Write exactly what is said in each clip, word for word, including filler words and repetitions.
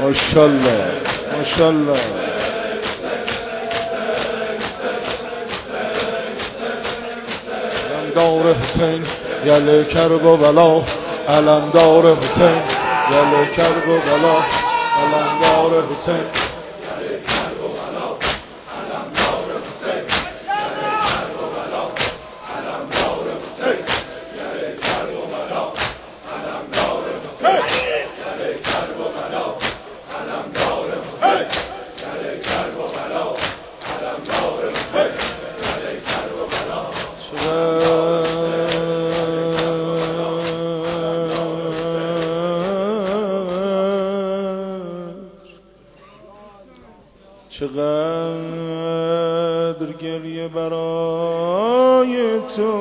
ماشاءالله ماشاءالله. علمدار حسین یل کرب و بلا، علمدار حسین یل کرب و بلا، علمدار حسین چقدر گریه برای تو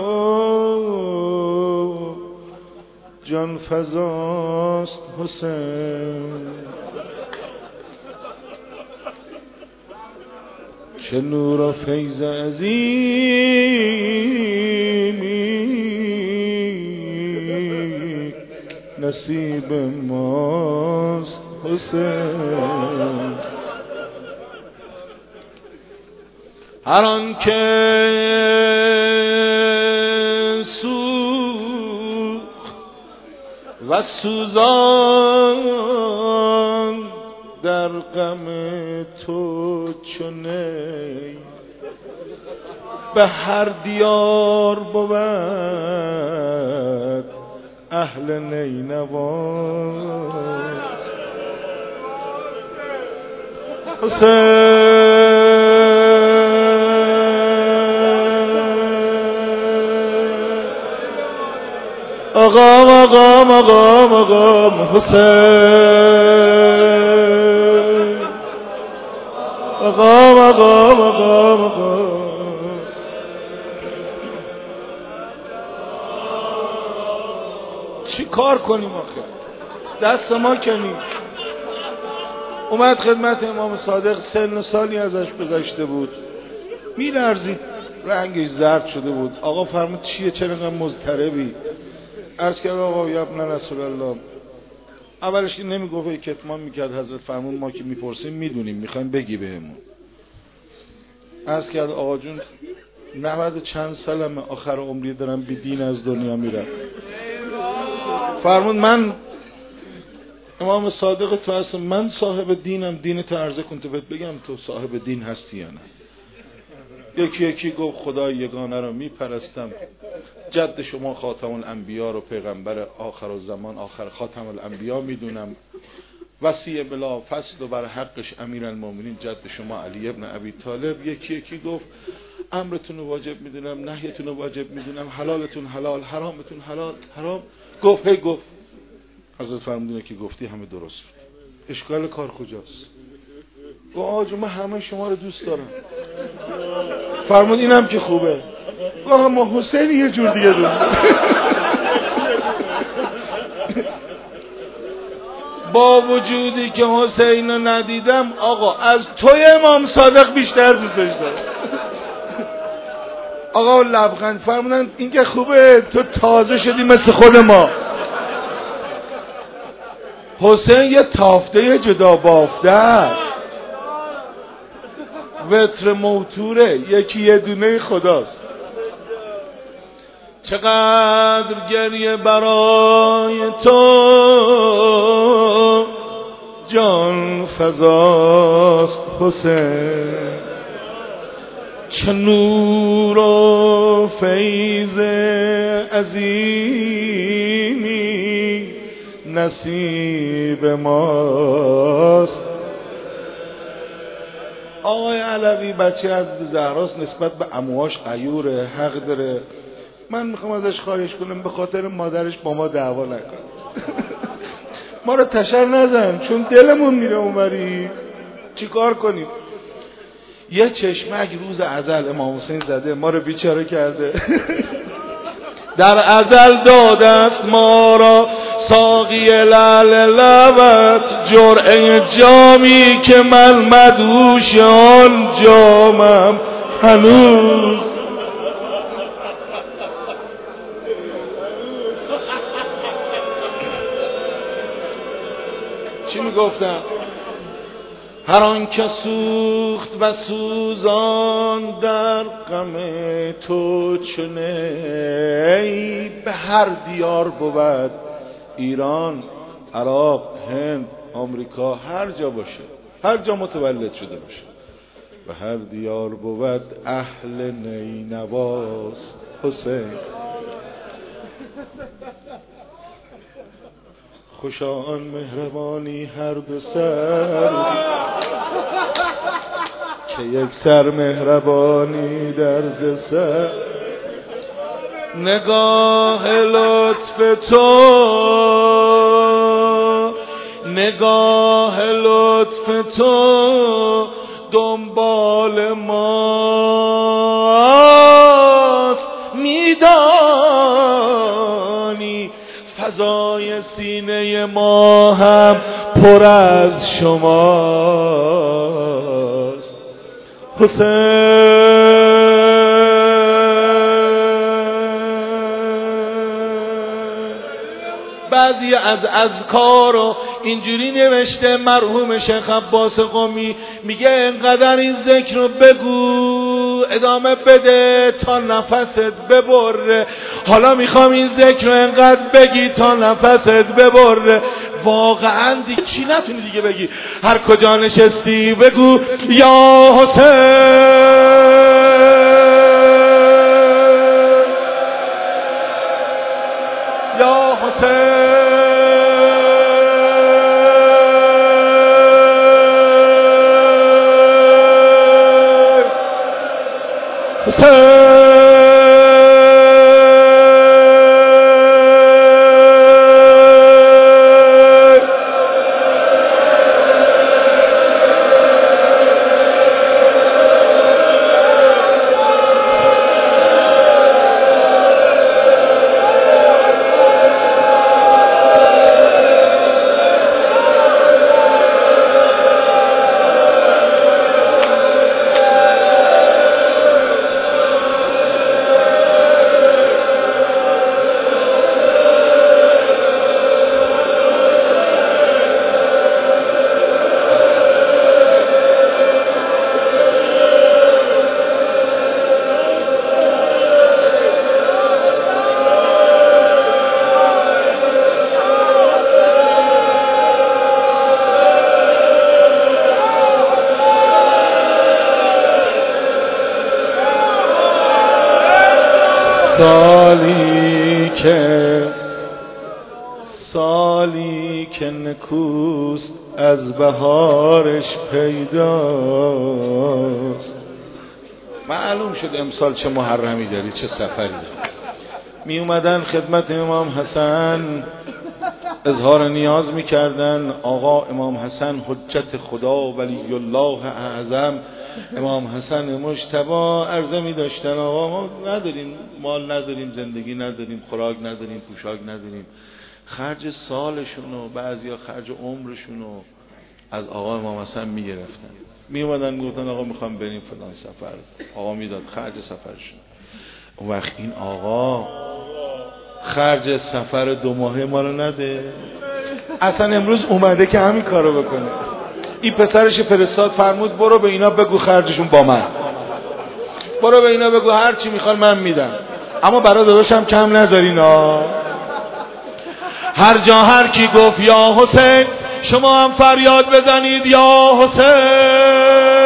جان فزاست حسین، چه نور و فیض عظیمی نصیب ماست حسین. هر آن که سوخت و سوزان در غم تو چنین، به هر دیار بود اهل نینوا حسین. آقام آقام آقام آقام حسین، آقام آقام آقام آقام. چی کار کنیم آخه؟ دست ما کنیم. اومد خدمت امام صادق، سن و سالی ازش گذشته بود، میلرزید، رنگش زرد شده بود. آقا فرمود چیه، چرا انقدر مضطربی؟ عرض کرد آقا یا ابن رسول الله، اولش این نمیگفت، کتمان میکرد. حضرت فرمود ما که میپرسیم میدونیم، میخوایم بگی بهمون. عرض کرد آقا جون نود چند سالمه، آخر عمری دارم بی دین از دنیا میرم. فرمود من امام صادق تو هستم، من صاحب دینم، دین تو عرضه کن تو بهت بگم تو صاحب دین هستی یا نه. یکی یکی گفت خدای یگانه رو میپرستم، جد شما خاتم الانبیا رو پیغمبر آخر الزمان، آخر خاتم الانبیا میدونم، وصی بلا فصل و بر حقش امیرالمومنین جد شما علی ابن ابی طالب. یکی یکی گفت امرتون رو واجب میدونم، نهیتون رو واجب میدونم، حلالتون حلال، حرامتون حلال حرام. گفت هی گفت. حضرت فرمودونه که گفتی همه درست بود، اشکال کار کجاست؟ گفت آجو من همه شما رو دوست دارم. فرمود اینم که خوبه. گفت ما حسین یه جور دیگه دوست دارم. با وجودی که حسین رو ندیدم آقا از توی امام صادق بیشتر دوستش دارم. آقا لبخند فرمودن این که خوبه، تو تازه شدی مثل خود ما. حسین یه تافته جدا بافته است، وتر موتوره، یکی یه دونه خداست. چقدر گریه برای تو جان فزاست حسین، چه نور و فیض عظیمی نصیب ماست. آقای علوی بچه از زهراست، نسبت به عموهاش غیوره، حق داره. من میخوام ازش خواهش کنم به خاطر مادرش با ما دعوا نکن. ما رو تشر نزن چون دلمون میره اونوری. چی کار کنیم؟ یه چشمک روز ازل امام حسین زده، ما رو بیچاره کرده. در ازل داده است ما را ساقی لعل لبت، جرعه جامی که من مدهوش آن جامم هنوز. چی میگفتم؟ هر آن که سوخت و سوزان در غم تو چنی، به هر دیار بود، ایران، عراق، هند، آمریکا، هر جا باشه، هر جا متولد شده باشه، به هر دیار بود اهل نینواز حسین. خوشا آن مهربانی هر دو سر، که یک سر مهربانی در دو سر. نگاه لطف تو، نگاه لطف تو دنبال ماست، میدانی فضای سینه ما هم پر از شماست حسین. بعضی از اذکار رو اینجوری نوشته مرحوم شیخ عباس قمی، میگه انقدر این ذکر رو بگو، ادامه بده تا نفست ببره. حالا میخوام این ذکر رو انقدر بگی تا نفست ببره. واقعا دیگه چی نتونی دیگه بگی، هر کجا نشستی بگو یا حسین، یا حسین. سالی که سالی که نکوست از بهارش پیداست. معلوم شد امسال چه محرمی داری، چه سفری. می اومدن خدمت امام حسن اظهار نیاز می کردن. آقا امام حسن حجت خدا ولی الله اعظم، امام حسن مجتبی عرضه می داشتن آقا ما نداریم، مال نداریم، زندگی نداریم، خوراک نداریم، پوشاک نداریم. خرج سالشونو، بعضیا خرج عمرشونو از آقا امام حسن می گرفتن. می اومدن می گفتن آقا میخوام بریم فلان سفر، آقا میداد خرج سفرشون. اون وقت این آقا خرج سفر دو ماهه ما رو نده. اصلا امروز اومده که همین کارو بکنه. این پسرش فرستاد فرمود برو به اینا بگو خرجشون با من، برو به اینا بگو هر چی میخوان من میدم، اما برای داداشم کم نذارین ها. هر جا هر کی گفت یا حسین شما هم فریاد بزنید یا حسین.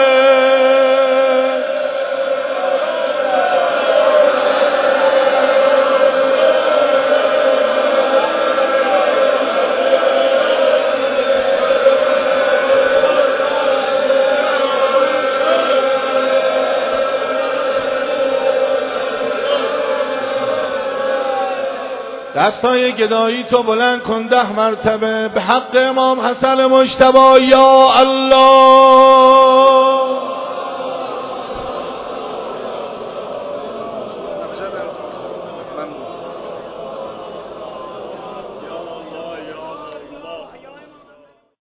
دستای گدایی تو بلند کن ده مرتبه به حق امام حسن مجتبی یا الله.